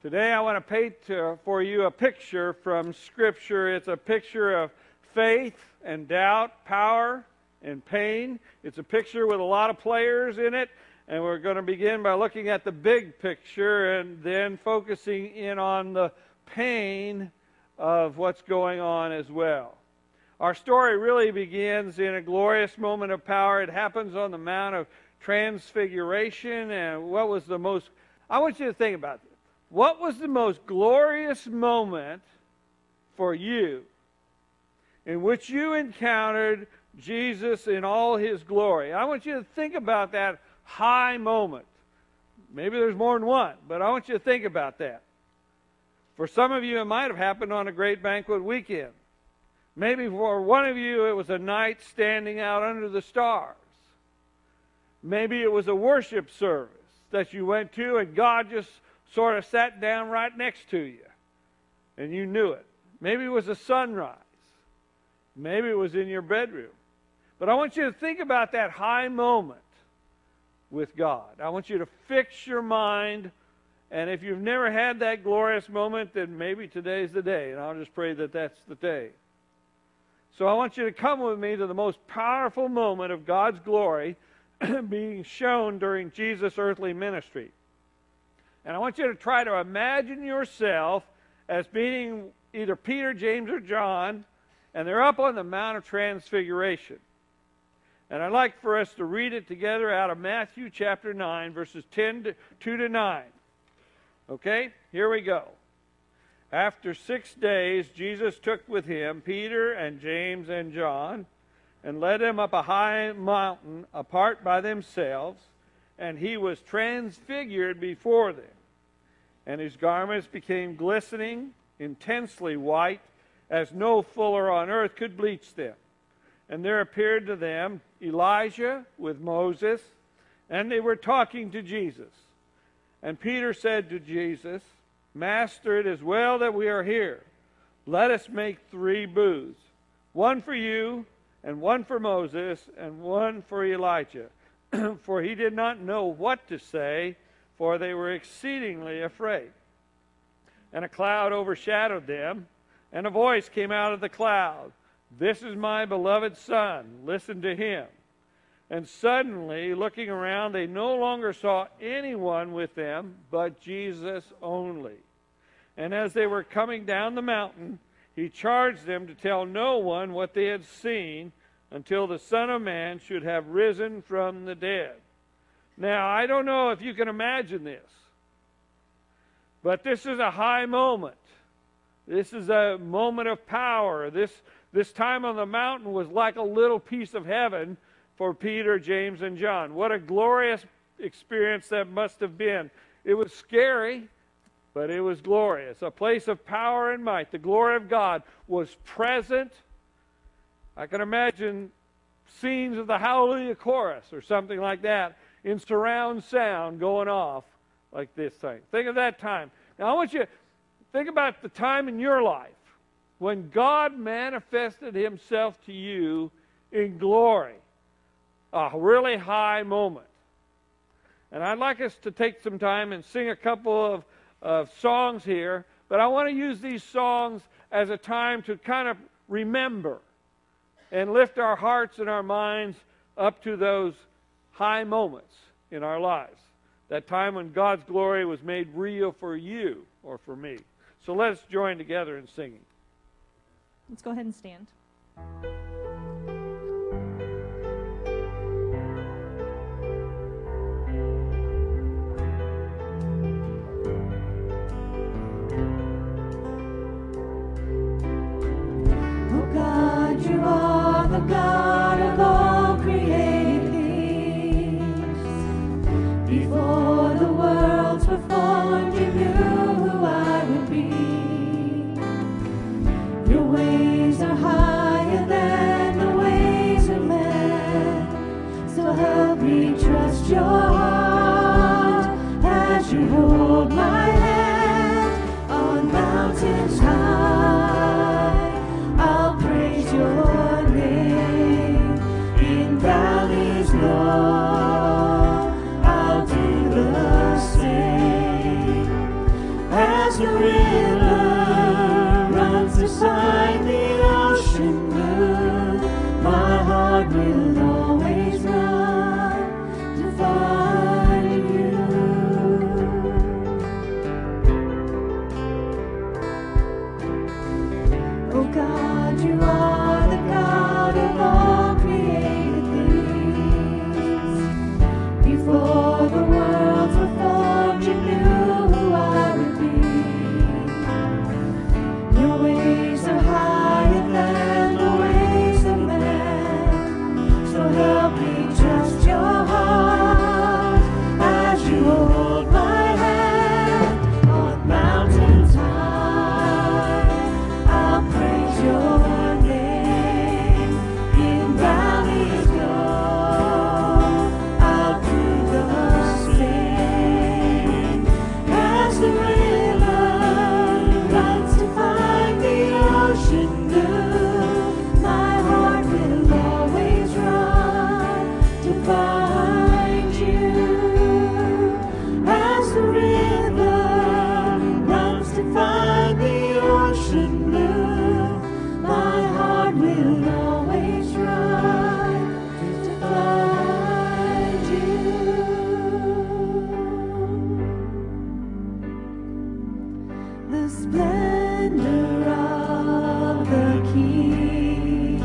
Today I want to paint for you a picture from Scripture. It's a picture of faith and doubt, power and pain. It's a picture with a lot of players in it, and we're going to begin by looking at the big picture and then focusing in on the pain of what's going on as well. Our story really begins in a glorious moment of power. It happens on the Mount of Transfiguration, and what was the most... I want you to think about this. What was the most glorious moment for you in which you encountered Jesus in all His glory? I want you to think about that high moment. Maybe there's more than one, but I want you to think about that. For some of you, it might have happened on a great banquet weekend. Maybe for one of you, it was a night standing out under the stars. Maybe it was a worship service that you went to and God just sort of sat down right next to you, and you knew it. Maybe it was a sunrise. Maybe it was in your bedroom. But I want you to think about that high moment with God. I want you to fix your mind, and if you've never had that glorious moment, then maybe today's the day, and I'll just pray that that's the day. So I want you to come with me to the most powerful moment of God's glory being shown during Jesus' earthly ministry. And I want you to try to imagine yourself as being either Peter, James, or John, and they're up on the Mount of Transfiguration. And I'd like for us to read it together out of Matthew chapter 9, verses 2 to 9. Okay? Here we go. After 6 days, Jesus took with him Peter and James and John, and led them up a high mountain apart by themselves, and he was transfigured before them. And his garments became glistening, intensely white, as no fuller on earth could bleach them. And there appeared to them Elijah with Moses, and they were talking to Jesus. And Peter said to Jesus, "Master, it is well that we are here. Let us make 3 booths, one for you, and one for Moses, and one for Elijah." For he did not know what to say, for they were exceedingly afraid. And a cloud overshadowed them, and a voice came out of the cloud, "This is my beloved Son, listen to him." And suddenly, looking around, they no longer saw anyone with them, but Jesus only. And as they were coming down the mountain, he charged them to tell no one what they had seen, until the Son of Man should have risen from the dead. Now, I don't know if you can imagine this, but this is a high moment. This is a moment of power. This time on the mountain was like a little piece of heaven for Peter, James, and John. What a glorious experience that must have been. It was scary, but it was glorious. A place of power and might. The glory of God was present. I can imagine scenes of the Hallelujah Chorus or something like that in surround sound going off like this thing. Think of that time. Now I want you to think about the time in your life when God manifested Himself to you in glory. A really high moment. And I'd like us to take some time and sing a couple of songs here, but I want to use these songs as a time to kind of remember and lift our hearts and our minds up to those high moments in our lives. That time when God's glory was made real for you or for me. So let's join together in singing. Let's go ahead and stand. You are the God of all created things. Before the worlds were formed, you knew who I would be. Your ways are higher than As the river runs beside the ocean blue, my heart will always run to find you. Oh God, you are the God of all created things. Before the worlds were formed, you knew who I would be. Your ways are higher than the ways of man. So help me trust your heart as you hold my hand on mountains high. I'll praise your name in valleys low. I'll do the same as the river runs to find the ocean blue. My heart will always run to find you. As the river runs to find the ocean blue, my heart will always run to find you. The splendor of the King,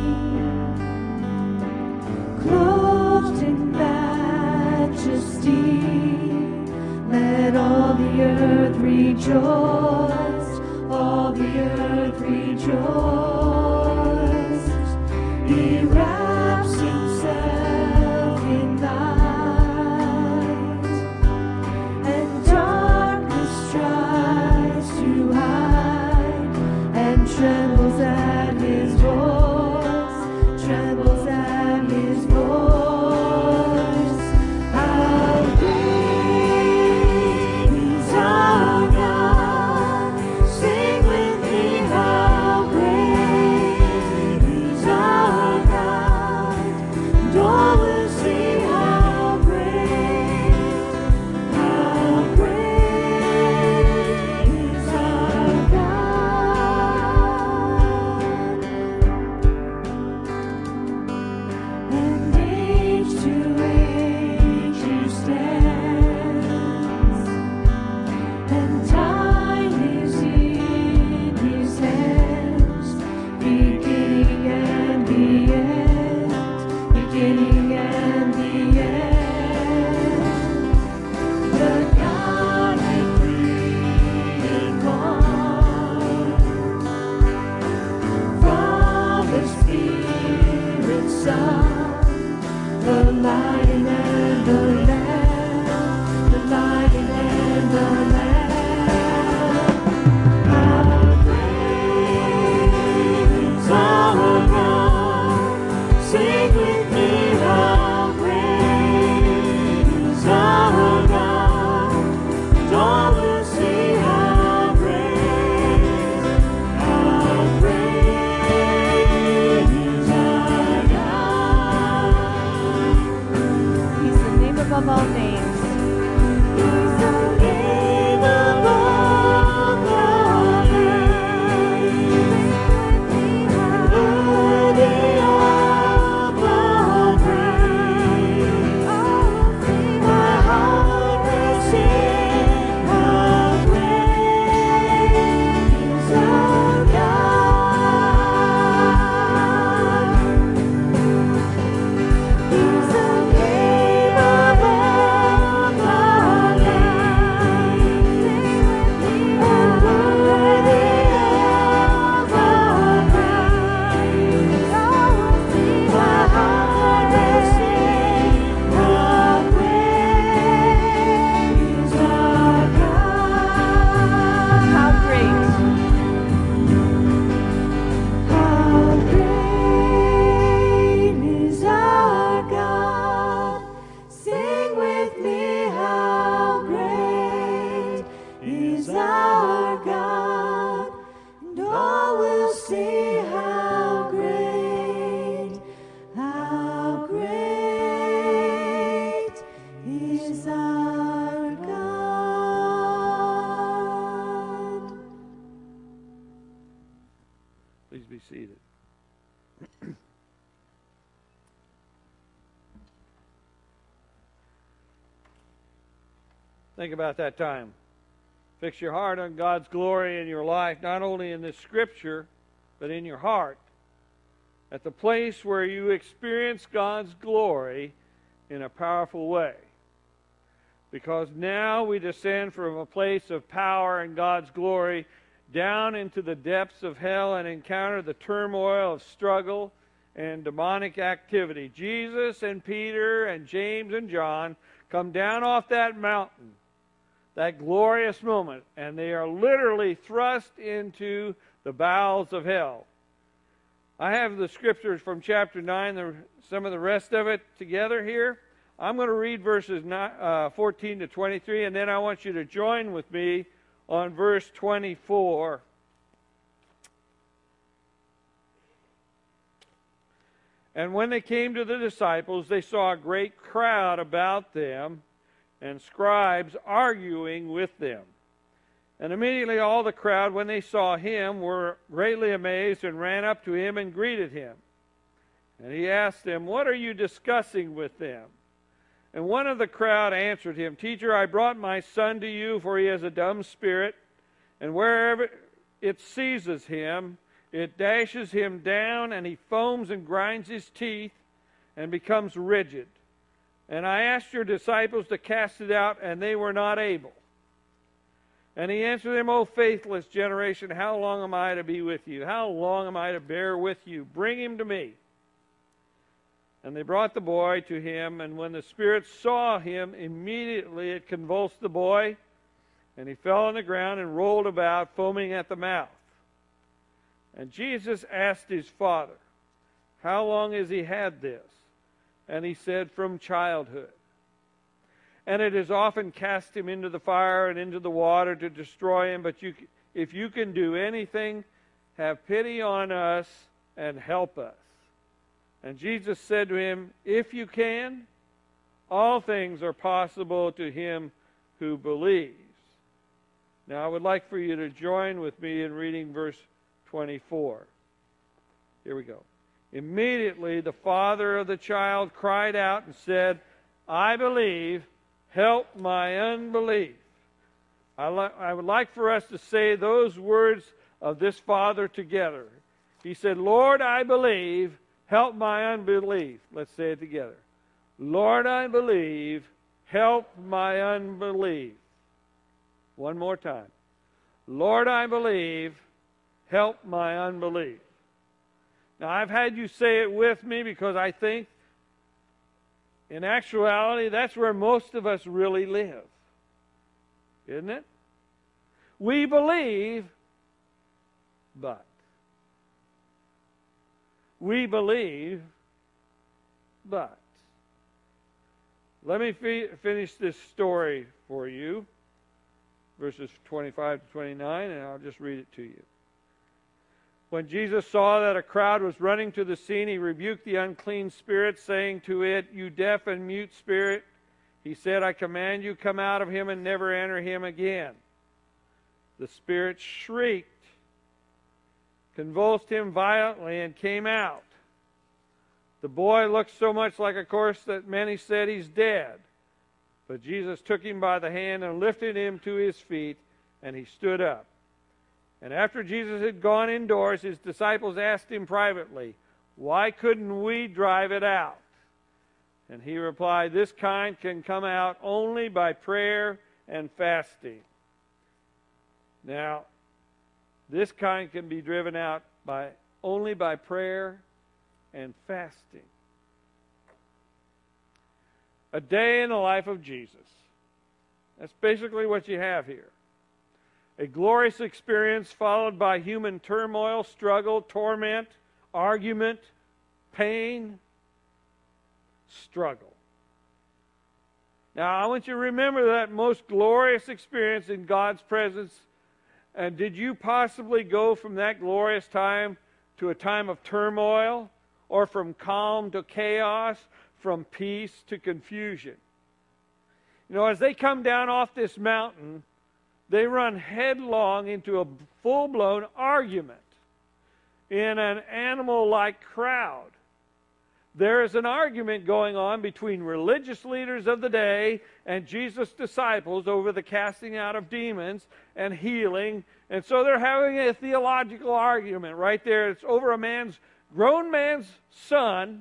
clothed in majesty, let all the earth rejoice, all the earth rejoice. He wraps himself in light, and darkness tries to hide, and trembles at his voice, trembles at his voice. How great is our God! Sing with me, how great is our God! And all will see how great is our God. And age to age he stands, and time is in his hands, beginning and the end, beginning and the end. The Godhead three in one, Father, Spirit, Son, the Lion and the Lamb, the Lion and the Lamb. How great is our God! Sing with me, how great is our God! And all will see how great is our God. He's the name above all names. He's the name above all names, worthy of all praise. My heart will sing, how great is our God. He's the name above all is our God. Please be seated. Think about that time. Fix your heart on God's glory in your life, not only in this scripture, but in your heart. At the place where you experience God's glory in a powerful way. Because now we descend from a place of power and God's glory down into the depths of hell and encounter the turmoil of struggle and demonic activity. Jesus and Peter and James and John come down off that mountain, that glorious moment, and they are literally thrust into the bowels of hell. I have the scriptures from chapter 9, some of the rest of it together here. I'm going to read verses 14 to 23, and then I want you to join with me on verse 24. And when they came to the disciples, they saw a great crowd about them, and scribes arguing with them. And immediately all the crowd, when they saw him, were greatly amazed and ran up to him and greeted him. And he asked them, "What are you discussing with them?" And one of the crowd answered him, "Teacher, I brought my son to you, for he has a dumb spirit, and wherever it seizes him, it dashes him down, and he foams and grinds his teeth and becomes rigid. And I asked your disciples to cast it out, and they were not able." And he answered them, "O faithless generation, how long am I to be with you? How long am I to bear with you? Bring him to me." And they brought the boy to him, and when the spirit saw him, immediately it convulsed the boy, and he fell on the ground and rolled about, foaming at the mouth. And Jesus asked his father, "How long has he had this?" And he said, "From childhood. And it has often cast him into the fire and into the water to destroy him. But if you can do anything, have pity on us and help us." And Jesus said to him, "If you can, all things are possible to him who believes." Now I would like for you to join with me in reading verse 24. Here we go. Immediately the father of the child cried out and said, "I believe, help my unbelief." I would like for us to say those words of this father together. He said, "Lord, I believe, help my unbelief." Let's say it together. Lord, I believe, help my unbelief. One more time. Lord, I believe, help my unbelief. Now, I've had you say it with me because I think, in actuality, that's where most of us really live. Isn't it? We believe, but. We believe, but. Let me finish this story for you, verses 25 to 29, and I'll just read it to you. When Jesus saw that a crowd was running to the scene, he rebuked the unclean spirit, saying to it, "You deaf and mute spirit," he said, "I command you, come out of him and never enter him again." The spirit shrieked, convulsed him violently, and came out. The boy looked so much like a corpse that many said, "He's dead." But Jesus took him by the hand and lifted him to his feet, and he stood up. And after Jesus had gone indoors, his disciples asked him privately, "Why couldn't we drive it out?" And he replied, "This kind can come out only by prayer and fasting." Now, this kind can be driven out only by prayer and fasting. A day in the life of Jesus. That's basically what you have here. A glorious experience followed by human turmoil, struggle, torment, argument, pain, struggle. Now, I want you to remember that most glorious experience in God's presence. And did you possibly go from that glorious time to a time of turmoil, or from calm to chaos, from peace to confusion? You know, as they come down off this mountain, they run headlong into a full-blown argument. in an animal-like crowd. There is an argument going on between religious leaders of the day and Jesus' disciples over the casting out of demons and healing. And so they're having a theological argument right there. It's over a grown man's son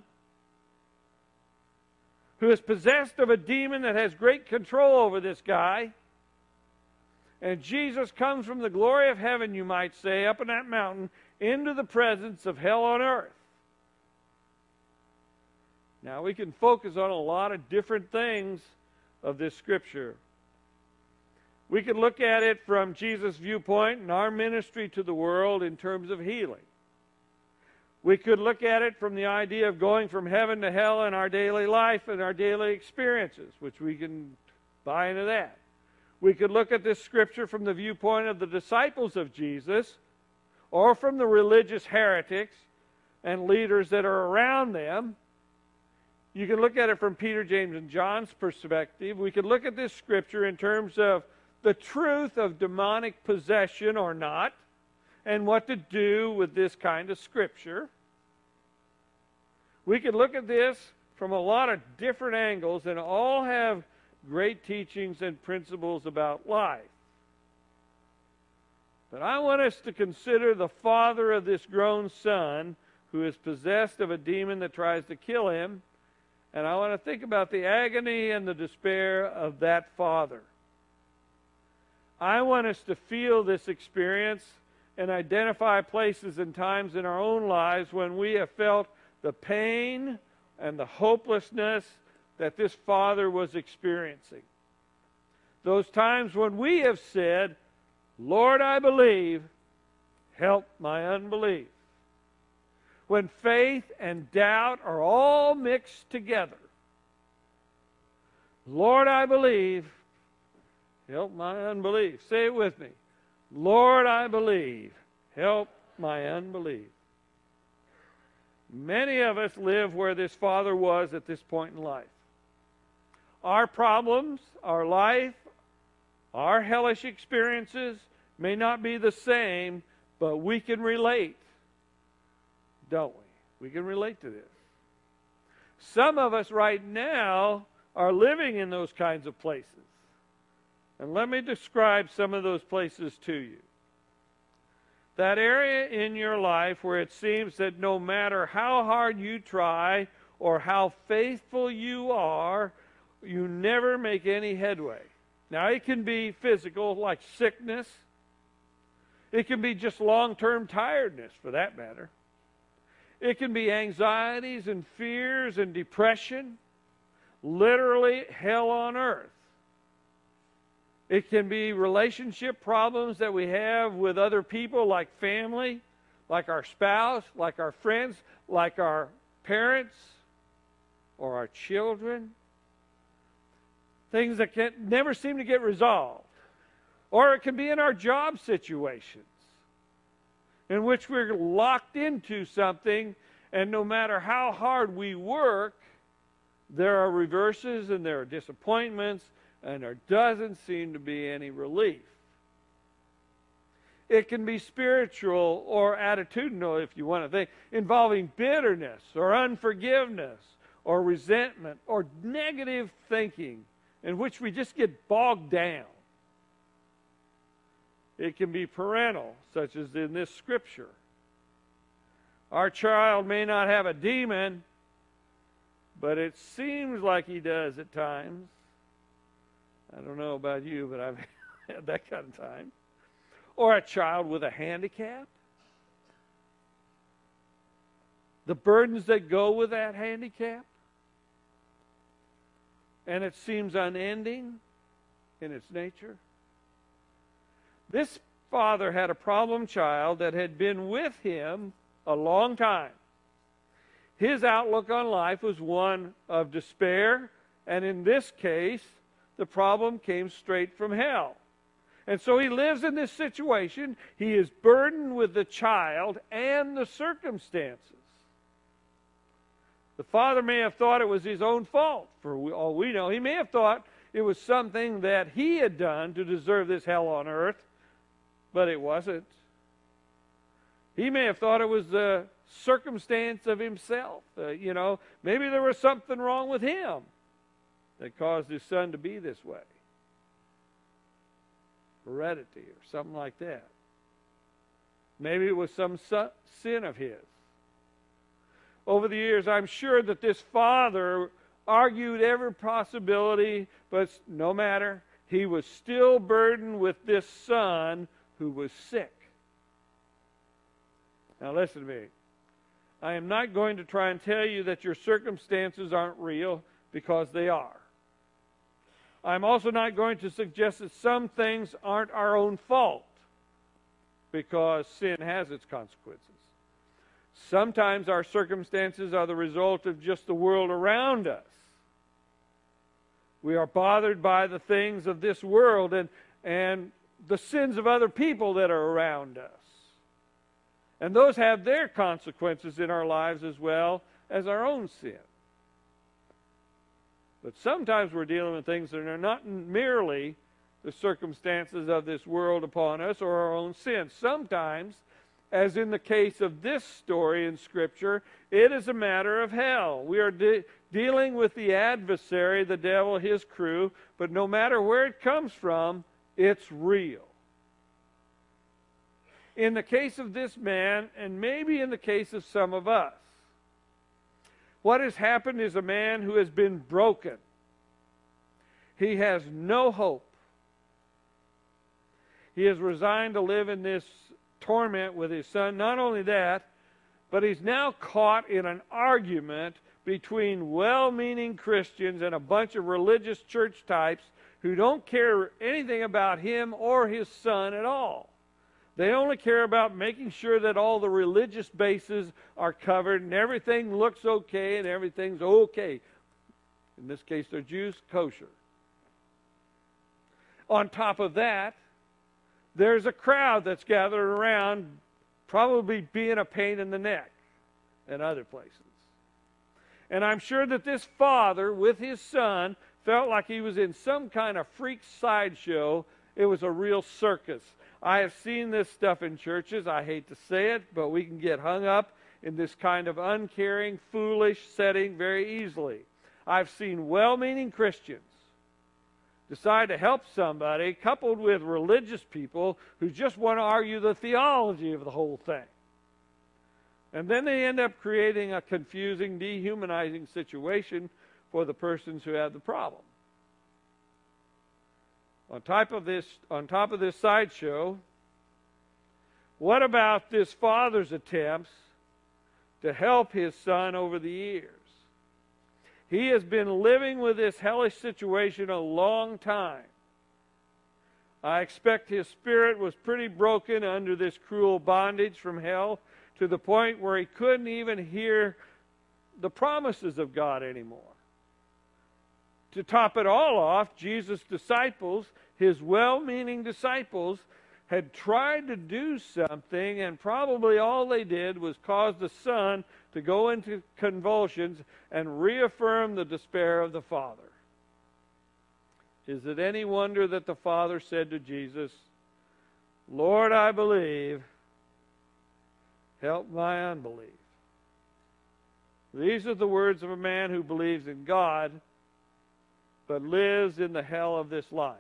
who is possessed of a demon that has great control over this guy. And Jesus comes from the glory of heaven, you might say, up in that mountain, into the presence of hell on earth. Now, we can focus on a lot of different things of this scripture. We could look at it from Jesus' viewpoint and our ministry to the world in terms of healing. We could look at it from the idea of going from heaven to hell in our daily life and our daily experiences, which we can buy into that. We could look at this scripture from the viewpoint of the disciples of Jesus, or from the religious heretics and leaders that are around them. You can look at it from Peter, James, and John's perspective. We could look at this scripture in terms of the truth of demonic possession or not, and what to do with this kind of scripture. We could look at this from a lot of different angles, and all have great teachings and principles about life. But I want us to consider the father of this grown son who is possessed of a demon that tries to kill him. And I want to think about the agony and the despair of that father. I want us to feel this experience and identify places and times in our own lives when we have felt the pain and the hopelessness that this father was experiencing. Those times when we have said, Lord, I believe, help my unbelief. When faith and doubt are all mixed together. Lord, I believe, help my unbelief. Say it with me. Lord, I believe, help my unbelief. Many of us live where this father was at this point in life. Our problems, our life, our hellish experiences may not be the same, but we can relate. Don't we? We can relate to this. Some of us right now are living in those kinds of places. And let me describe some of those places to you. That area in your life where it seems that no matter how hard you try or how faithful you are, you never make any headway. Now, it can be physical, like sickness. It can be just long-term tiredness, for that matter. It can be anxieties and fears and depression, literally hell on earth. It can be relationship problems that we have with other people, like family, like our spouse, like our friends, like our parents or our children. Things that can never seem to get resolved. Or it can be in our job situations, in which we're locked into something, and no matter how hard we work, there are reverses and there are disappointments, and there doesn't seem to be any relief. It can be spiritual or attitudinal, if you want to think, involving bitterness or unforgiveness or resentment or negative thinking, in which we just get bogged down. It can be parental, such as in this scripture. Our child may not have a demon, but it seems like he does at times. I don't know about you, but I've had that kind of time. Or a child with a handicap. The burdens that go with that handicap. And it seems unending in its nature. This father had a problem child that had been with him a long time. His outlook on life was one of despair, and in this case, the problem came straight from hell. And so he lives in this situation. He is burdened with the child and the circumstances. The father may have thought it was his own fault, for all we know. He may have thought it was something that he had done to deserve this hell on earth, but it wasn't. He may have thought it was the circumstance of himself. Maybe there was something wrong with him that caused his son to be this way. Heredity or something like that. Maybe it was some sin of his. Over the years, I'm sure that this father argued every possibility, but no matter, he was still burdened with this son who was sick. Now listen to me. I am not going to try and tell you that your circumstances aren't real, because they are. I'm also not going to suggest that some things aren't our own fault, because sin has its consequences. Sometimes our circumstances are the result of just the world around us. We are bothered by the things of this world and the sins of other people that are around us. And those have their consequences in our lives as well as our own sin. But sometimes we're dealing with things that are not merely the circumstances of this world upon us or our own sins. Sometimes, as in the case of this story in Scripture, it is a matter of hell. We are dealing with the adversary, the devil, his crew, but no matter where it comes from, it's real. In the case of this man, and maybe in the case of some of us, what has happened is a man who has been broken. He has no hope. He is resigned to live in this torment with his son. Not only that, but he's now caught in an argument between well-meaning Christians and a bunch of religious church types who don't care anything about him or his son at all. They only care about making sure that all the religious bases are covered and everything looks okay and everything's okay. In this case, they're Jews, kosher. On top of that, there's a crowd that's gathered around, probably being a pain in the neck and other places. And I'm sure that this father, with his son, felt like he was in some kind of freak sideshow. It was a real circus. I have seen this stuff in churches. I hate to say it, but we can get hung up in this kind of uncaring, foolish setting very easily. I've seen well-meaning Christians decide to help somebody coupled with religious people who just want to argue the theology of the whole thing. And then they end up creating a confusing, dehumanizing situation for the persons who have the problem. On top of this sideshow, what about this father's attempts to help his son over the years? He has been living with this hellish situation a long time. I expect his spirit was pretty broken under this cruel bondage from hell to the point where he couldn't even hear the promises of God anymore. To top it all off, Jesus' disciples, his well-meaning disciples, had tried to do something, and probably all they did was cause the son to go into convulsions and reaffirm the despair of the father. Is it any wonder that the father said to Jesus, "Lord, I believe, help my unbelief"? These are the words of a man who believes in God, but lives in the hell of this life.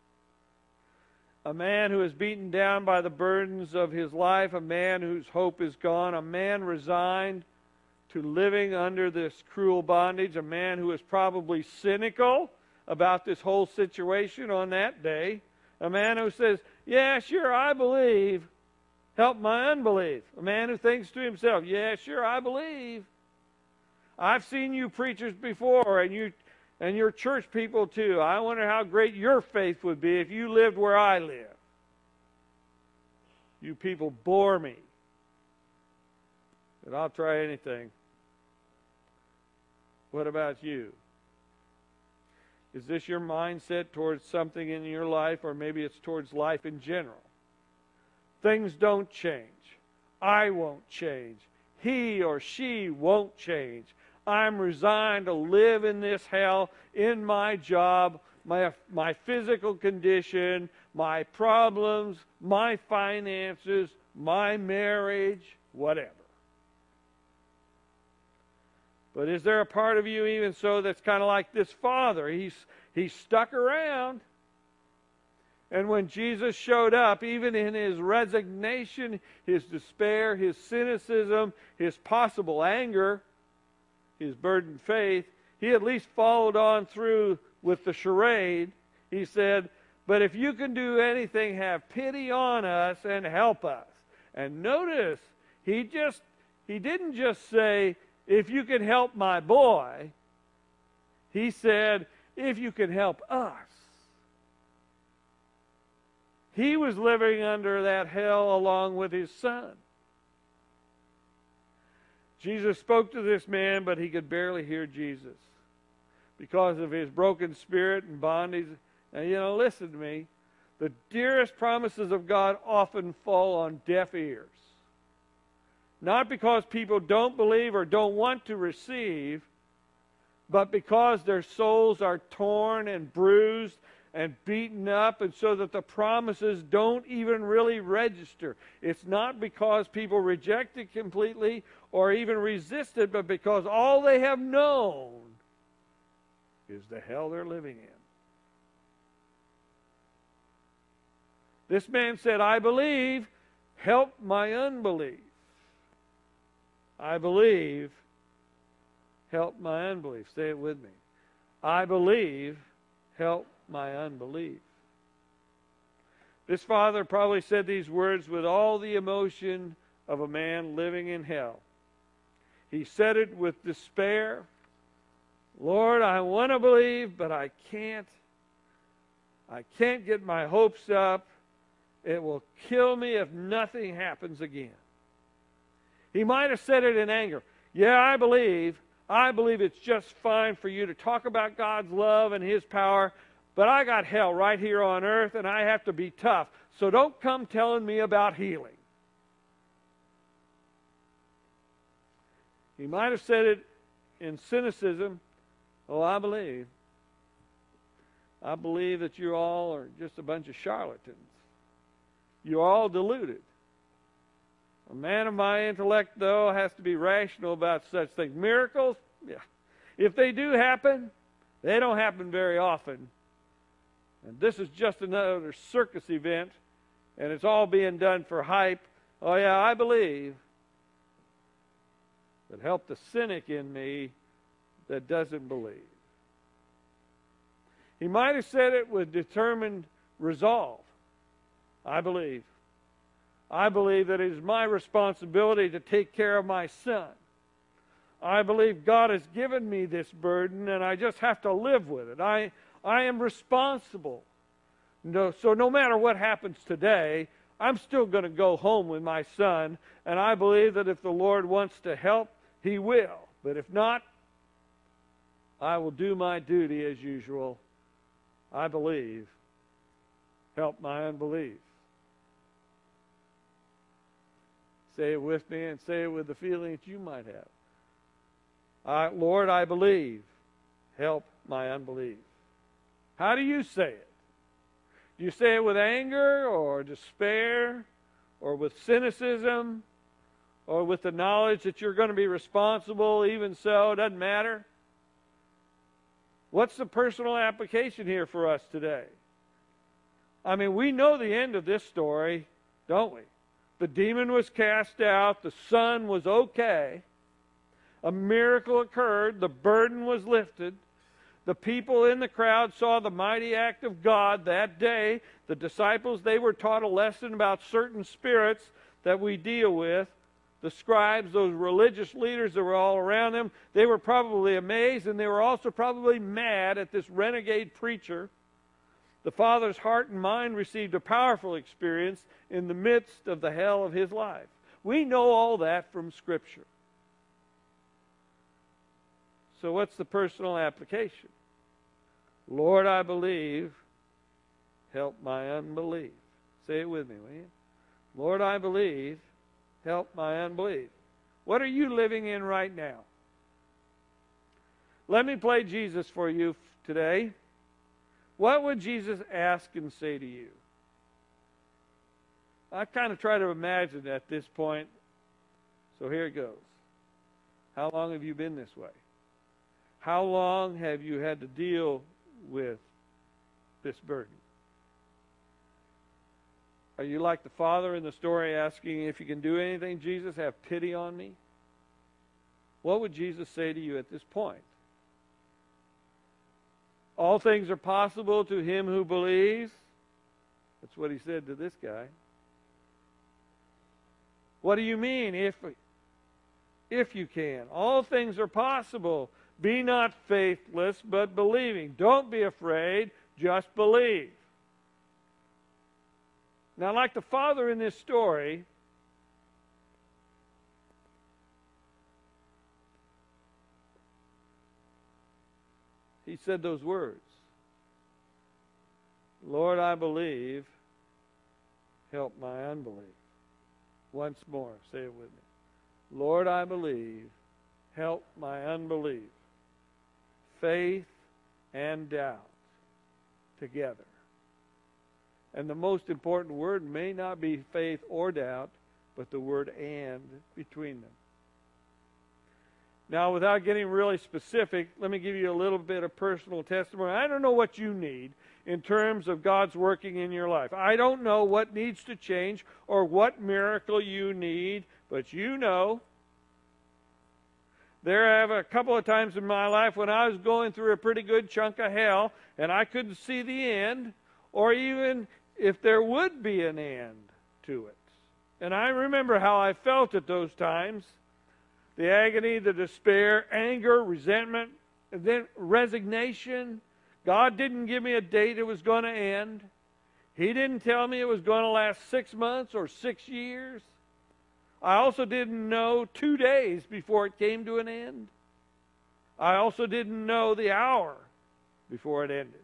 A man who is beaten down by the burdens of his life, a man whose hope is gone, a man resigned to living under this cruel bondage, a man who is probably cynical about this whole situation on that day, a man who says, "Yeah, sure, I believe, help my unbelief." A man who thinks to himself, "Yeah, sure, I believe. I've seen you preachers before, and your church people too. I wonder how great your faith would be if you lived where I live. You people bore me, but I'll try anything." What about you? Is this your mindset towards something in your life, or maybe it's towards life in general? Things don't change. I won't change. He or she won't change. I'm resigned to live in this hell, in my job, my physical condition, my problems, my finances, my marriage, whatever. But is there a part of you even so that's kind of like this father? He's stuck around. And when Jesus showed up, even in his resignation, his despair, his cynicism, his possible anger, his burdened faith, he at least followed on through with the charade. He said, but if you can do anything, have pity on us and help us. And notice, he didn't just say, if you can help my boy. He said, if you can help us. He was living under that hell along with his son. Jesus spoke to this man, but he could barely hear Jesus because of his broken spirit and bondage. Now, listen to me. The dearest promises of God often fall on deaf ears. Not because people don't believe or don't want to receive, but because their souls are torn and bruised and beaten up, and so that the promises don't even really register. It's not because people reject it completely or even resist it, but because all they have known is the hell they're living in. This man said, I believe, help my unbelief. I believe, help my unbelief. Say it with me. I believe, help my unbelief. This father probably said these words with all the emotion of a man living in hell. He said it with despair. Lord, I want to believe, but I can't. I can't get my hopes up. It will kill me if nothing happens again. He might have said it in anger. Yeah, I believe. I believe it's just fine for you to talk about God's love and His power, but I got hell right here on earth, and I have to be tough. So don't come telling me about healing. He might have said it in cynicism. Oh, I believe. I believe that you all are just a bunch of charlatans. You're all deluded. A man of my intellect, though, has to be rational about such things. Miracles? Yeah. If they do happen, they don't happen very often. And this is just another circus event, and it's all being done for hype. Oh, yeah, I believe. But help the cynic in me that doesn't believe. He might have said it with determined resolve. I believe. I believe that it is my responsibility to take care of my son. I believe God has given me this burden, and I just have to live with it. I am responsible. So no matter what happens today, I'm still going to go home with my son, and I believe that if the Lord wants to help, He will. But if not, I will do my duty as usual. I believe. Help my unbelief. Say it with me and say it with the feeling that you might have. Lord, I believe. Help my unbelief. How do you say it? Do you say it with anger or despair or with cynicism or with the knowledge that you're going to be responsible even so? It doesn't matter. What's the personal application here for us today? I mean, we know the end of this story, don't we? The demon was cast out. The son was okay. A miracle occurred. The burden was lifted. The people in the crowd saw the mighty act of God that day. The disciples, they were taught a lesson about certain spirits that we deal with. The scribes, those religious leaders that were all around them, they were probably amazed, and they were also probably mad at this renegade preacher. The father's heart and mind received a powerful experience in the midst of the hell of his life. We know all that from Scripture. So what's the personal application? Lord, I believe. Help my unbelief. Say it with me, will you? Lord, I believe. Help my unbelief. What are you living in right now? Let me play Jesus for you today. What would Jesus ask and say to you? I kind of try to imagine at this point. So here it goes. How long have you been this way? How long have you had to deal with this burden? Are you like the father in the story asking, if you can do anything, Jesus, have pity on me? What would Jesus say to you at this point? All things are possible to him who believes. That's what he said to this guy. What do you mean, if you can? All things are possible. Be not faithless, but believing. Don't be afraid, just believe. Now, like the father in this story, he said those words. Lord, I believe. Help my unbelief. Once more, say it with me. Lord, I believe. Help my unbelief. Faith and doubt together. And the most important word may not be faith or doubt, but the word and between them. Now, without getting really specific, let me give you a little bit of personal testimony. I don't know what you need in terms of God's working in your life. I don't know what needs to change or what miracle you need, but you know. There have a couple of times in my life when I was going through a pretty good chunk of hell and I couldn't see the end, or even if there would be an end to it. And I remember how I felt at those times. The agony, the despair, anger, resentment, and then resignation. God didn't give me a date it was going to end. He didn't tell me it was going to last 6 months or 6 years. I also didn't know 2 days before it came to an end. I also didn't know the hour before it ended.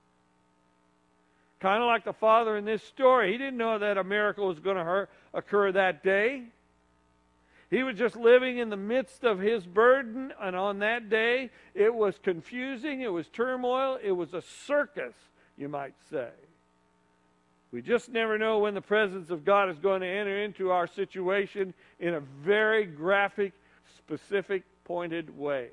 Kind of like the father in this story. He didn't know that a miracle was going to occur that day. He was just living in the midst of his burden, and on that day, it was confusing, it was turmoil, it was a circus, you might say. We just never know when the presence of God is going to enter into our situation in a very graphic, specific, pointed way.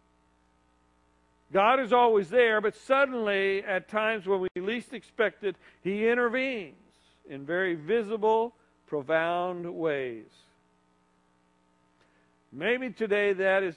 God is always there, but suddenly, at times when we least expect it, He intervenes in very visible, profound ways. Maybe today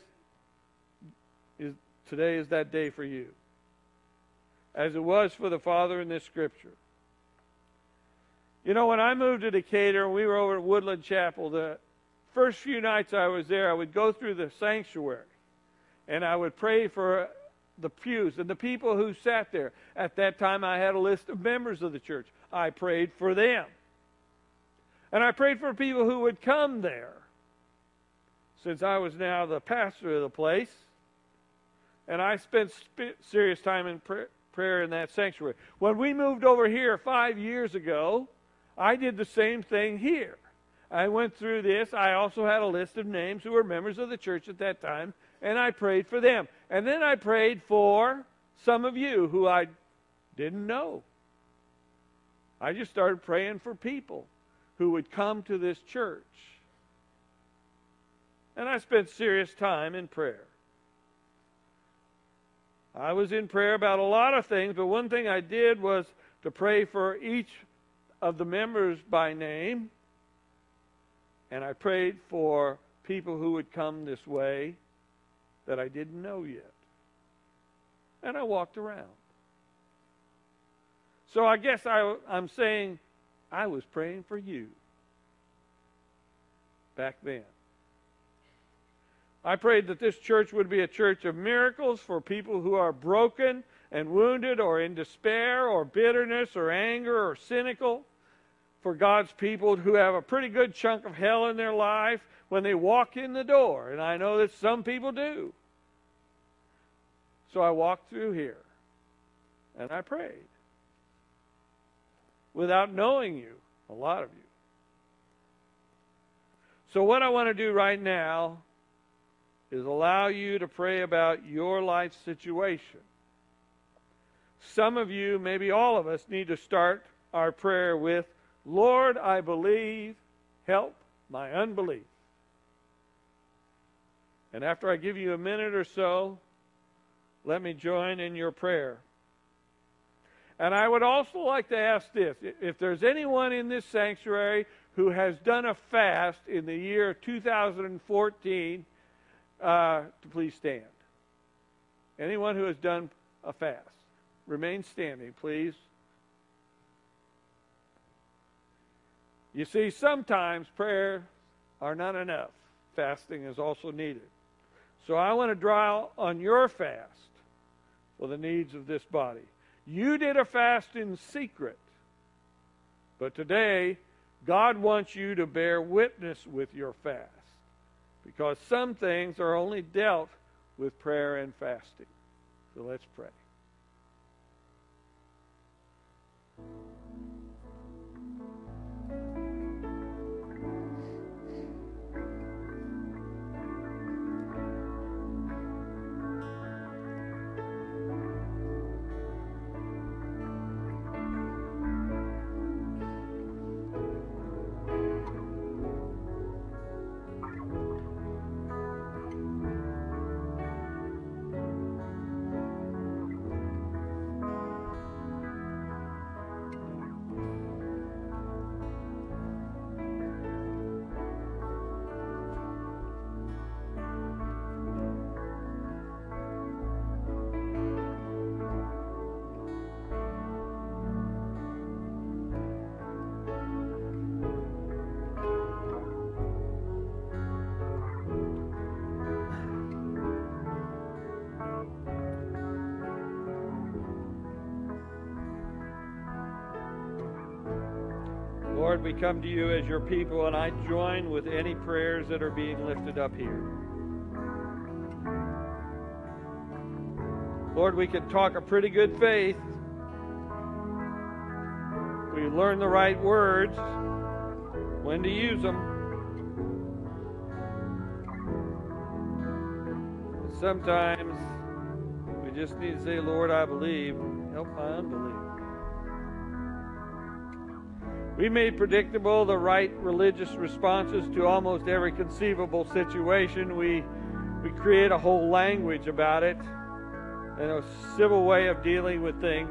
today is that day for you, as it was for the father in this scripture. You know, when I moved to Decatur and we were over at Woodland Chapel, the first few nights I was there, I would go through the sanctuary and I would pray for the pews and the people who sat there. At that time, I had a list of members of the church. I prayed for them. And I prayed for people who would come there. Since I was now the pastor of the place, and I spent serious time in prayer in that sanctuary. When we moved over here 5 years ago, I did the same thing here. I went through this. I also had a list of names who were members of the church at that time, and I prayed for them. And then I prayed for some of you who I didn't know. I just started praying for people who would come to this church. And I spent serious time in prayer. I was in prayer about a lot of things, but one thing I did was to pray for each of the members by name. And I prayed for people who would come this way that I didn't know yet. And I walked around. So I guess I'm saying I was praying for you back then. I prayed that this church would be a church of miracles for people who are broken and wounded or in despair or bitterness or anger or cynical. For God's people who have a pretty good chunk of hell in their life when they walk in the door. And I know that some people do. So I walked through here and I prayed. Without knowing you, a lot of you. So what I want to do right now is allow you to pray about your life situation. Some of you, maybe all of us, need to start our prayer with, Lord, I believe, help my unbelief. And after I give you a minute or so, let me join in your prayer. And I would also like to ask this. If there's anyone in this sanctuary who has done a fast in the year 2014, to please stand. Anyone who has done a fast, remain standing, please. You see, sometimes prayers are not enough. Fasting is also needed. So I want to draw on your fast for the needs of this body. You did a fast in secret, but today God wants you to bear witness with your fast, because some things are only dealt with prayer and fasting. So let's pray. Lord, we come to you as your people, and I join with any prayers that are being lifted up here. Lord, we can talk a pretty good faith. We learn the right words, when to use them. Sometimes we just need to say, Lord, I believe. Help my unbelief. We made predictable the right religious responses to almost every conceivable situation. We create a whole language about it and a civil way of dealing with things.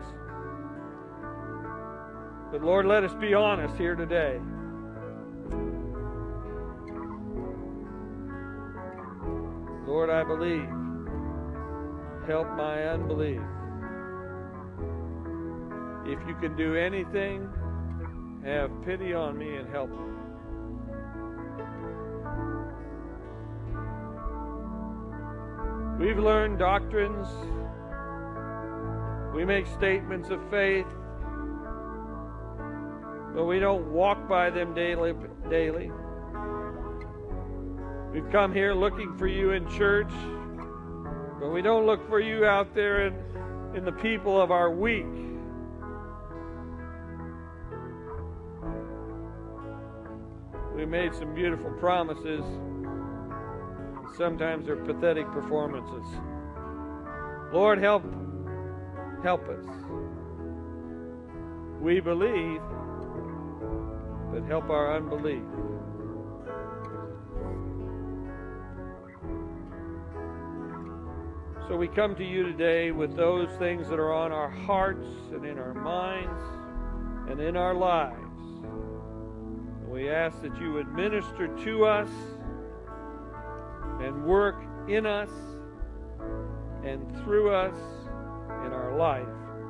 But Lord, let us be honest here today. Lord, I believe. Help my unbelief. If you can do anything, have pity on me and help me. We've learned doctrines. We make statements of faith, but we don't walk by them daily. We've come here looking for you in church, but we don't look for you out there in the people of our week. We made some beautiful promises. Sometimes they're pathetic performances. Lord, help us. We believe, but help our unbelief. So we come to you today with those things that are on our hearts and in our minds and in our lives. We ask that you would minister to us and work in us and through us in our life.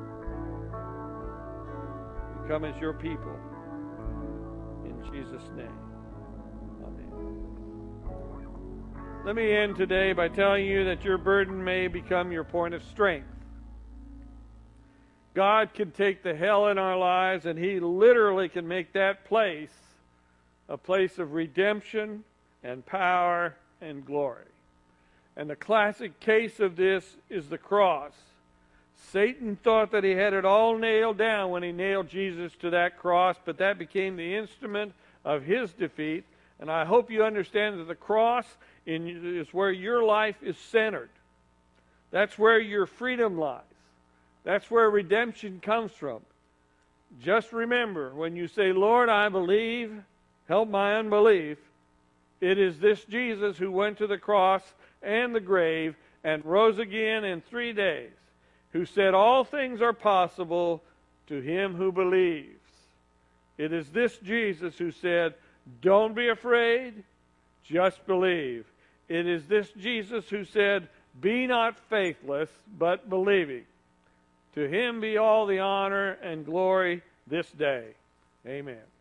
We come as your people. In Jesus' name. Amen. Let me end today by telling you that your burden may become your point of strength. God can take the hell in our lives, and He literally can make that place a place of redemption and power and glory. And the classic case of this is the cross. Satan thought that he had it all nailed down when he nailed Jesus to that cross, but that became the instrument of his defeat. And I hope you understand that the cross is where your life is centered. That's where your freedom lies. That's where redemption comes from. just remember, when you say, Lord, I believe, help my unbelief, it is this Jesus who went to the cross and the grave and rose again in 3 days, who said all things are possible to him who believes. It is this Jesus who said, don't be afraid, just believe. It is this Jesus who said, be not faithless, but believing. To him be all the honor and glory this day. Amen.